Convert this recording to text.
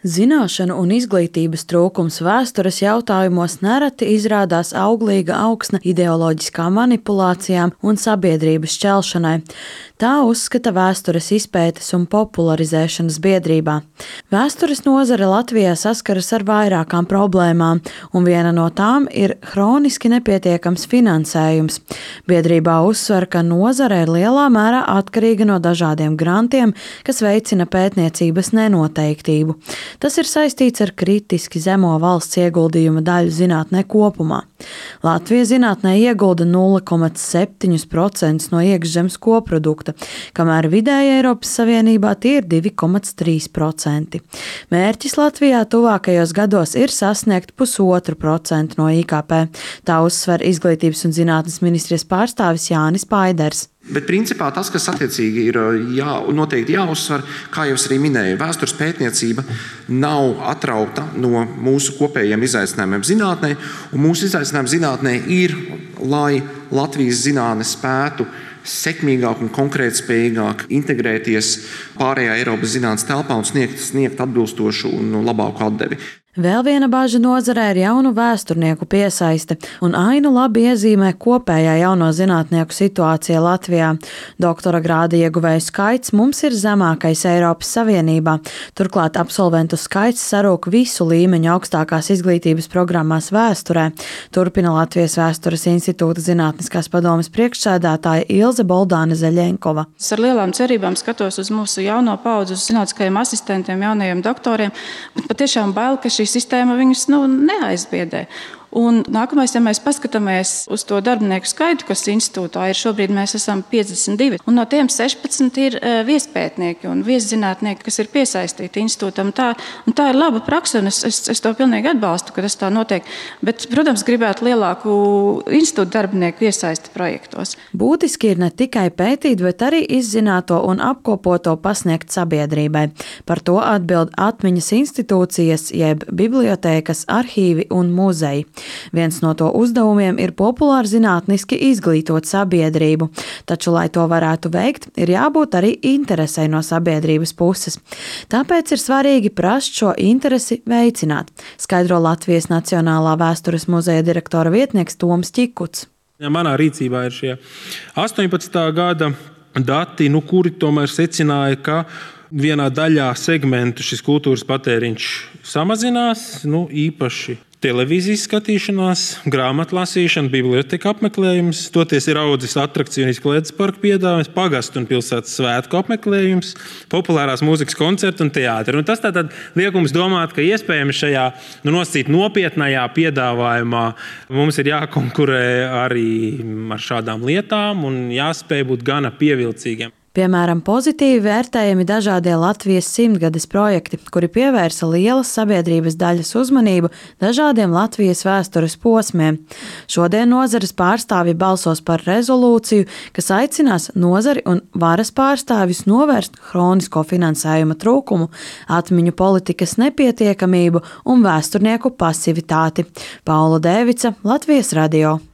Zināšanu un izglītības trūkums vēstures jautājumos nereti izrādās auglīga augsne ideoloģiskām manipulācijām un sabiedrības šķelšanai. Tā uzskata vēstures izpētes un popularizēšanas biedrībā. Vēstures nozare Latvijā saskaras ar vairākām problēmām, un viena no tām ir hroniski nepietiekams finansējums. Biedrībā uzsver, ka nozare ir lielā mērā atkarīga no dažādiem grantiem, kas veicina pētniecības nenoteiktību. Tas ir saistīts ar kritiski zemo valsts ieguldījuma daļu zinātnē kopumā. Latvija zinātnē iegulda 0,7% no iekšzemes koprodukta, kamēr vidēji Eiropas Savienībā tie ir 2,3%. Mērķis Latvijā tuvākajos gados ir sasniegt 0,5% no IKP. Tā uzsver Izglītības un zinātnes ministrijas pārstāvis Jānis Paiders. Bet principā tas, kas attiecīgi ir noteikti jāuzsver, kā jau es arī minēju, vēstures pētniecība nav atrauta no mūsu kopējiem izaicinājumiem zinātnē, un mūsu izaicinājumi zinātnē ir, lai Latvijas zinātne spētu sekmīgāk un konkrētspējīgāk integrēties pārējā Eiropas zinātnes telpā un sniegt atbilstošu un labāku atdevi. Vēl viena bažas nozarē ir jaunu vēsturnieku piesaiste, un ainu labi iezīmē kopējā jauno zinātnieku situācija Latvijā. Doktora grāda ieguvēju skaits mums ir zemākais Eiropas Savienībā. Turklāt absolventu skaits sarūk visu līmeņu augstākās izglītības programmās vēsturē, turpina Latvijas Vēstures institūta zinātniskās padomes priekšsēdētāja Ilze Boldāne Zaļenkova. Es ar lielām cerībām skatos uz mūsu jauno paudzi, uz zinātniskajiem asistentiem, jaunajiem doktoriem, bet patiešām bail, ka šī sistēma viņus neaizbiedē. Un nākamais, ja mēs paskatāmies uz to darbinieku skaitu, kas institūtā ir, šobrīd mēs esam 52, un no tiem 16 ir viespētnieki un vieszinātnieki, kas ir piesaistīti institūtam. Tā ir laba praksa, un es to pilnīgi atbalstu, ka tas tā notiek. Bet, protams, gribētu lielāku institūta darbinieku iesaisti projektos. Būtiski ir ne tikai pētīt, bet arī izzināto un apkopoto pasniegt sabiedrībai. Par to atbild atmiņas institūcijas, jeb bibliotēkas, arhīvi un muzeji. Viens no to uzdevumiem ir populāri zinātniski izglītot sabiedrību, taču, lai to varētu veikt, ir jābūt arī interesei no sabiedrības puses. Tāpēc ir svarīgi prast šo interesi veicināt, skaidro Latvijas Nacionālā vēstures muzeja direktora vietnieks Toms Ķikuts. Manā rīcībā ir šie 18. gada dati, kuri tomēr secināja, ka vienā daļā segmentu šis kultūras patēriņš samazinās, īpaši televīzijas skatīšanās, grāmatlasīšana, biblioteka apmeklējums, toties ir audzis atrakcionisku ledus parku piedāvājums, pagastu un pilsētas svētku apmeklējums, populārās mūzikas koncerti un teātri. Un tas tātad liek mums domāt, ka iespējams šajā nosacīt nopietnajā piedāvājumā mums ir jākonkurē arī ar šādām lietām un jāspēj būt gana pievilcīgiem. Piemēram, pozitīvi vērtējami dažādie Latvijas 100-gades projekti, kuri pievērsa lielas sabiedrības daļas uzmanību dažādiem Latvijas vēstures posmiem. Šodien nozares pārstāvji balsos par rezolūciju, kas aicinās nozari un varas pārstāvjus novērst hronisko finansējuma trūkumu, atmiņu politikas nepietiekamību un vēsturnieku pasivitāti. Paula Dēvica, Latvijas radio.